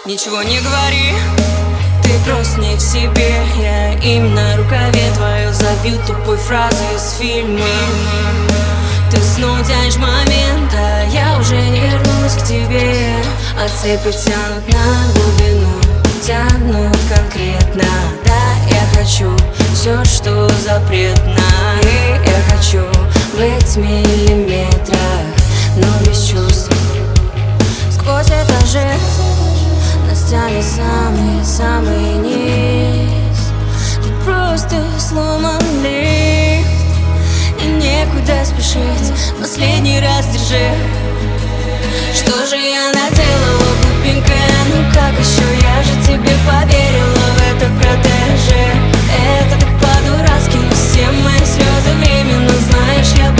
Ничего не говори, ты просто не в себе. Я им на рукаве твою забью тупой фразой из фильма. Ты снова тянешь момент, а я уже не вернусь к тебе. А цепи тянут на глубину, тянут конкретно. Да, я хочу все, что запретно. И я хочу быть в миллиметрах, но без чувств. Сквозь этажи нас тянет самый низ. Тут просто сломан лифт, и некуда спешить. Последний раз держи. Что же я наделала, глупенькая? Ну как еще? Я же тебе поверила в это протеже. Это так по-дурацки, но все мои слезы временно. Знаешь, я